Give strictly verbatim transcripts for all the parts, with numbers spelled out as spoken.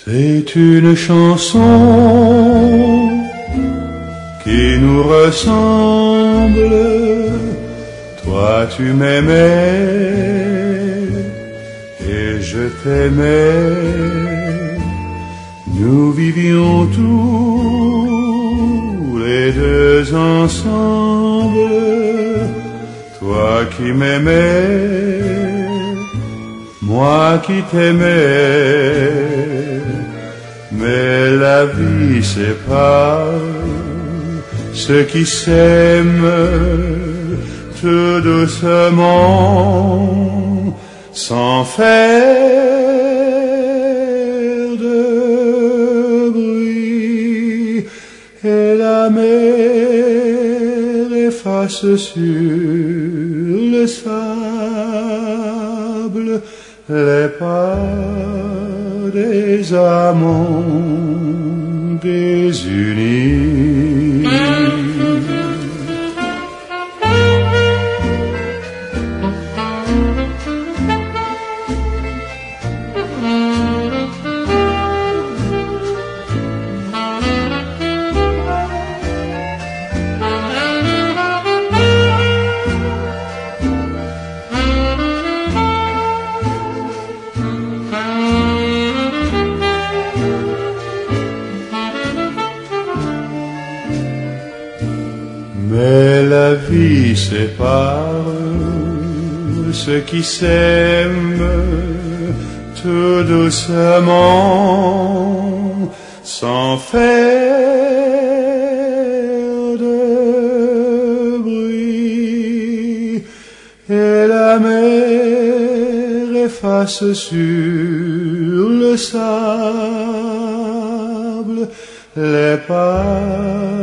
C'est une chanson qui nous ressemble. Toi tu m'aimais et je t'aimais. Nous vivions tous les deux ensemble. Toi qui m'aimais, moi qui t'aimais. Mais la vie sépare ceux qui s'aiment tout doucement, sans faire de bruit. Et la mer efface sur le sable les pas des amants désunis. Mais la vie sépare ceux qui s'aiment tout doucement, sans faire de bruit. Et la mer efface sur le sable les pas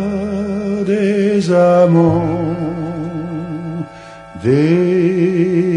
des amants, des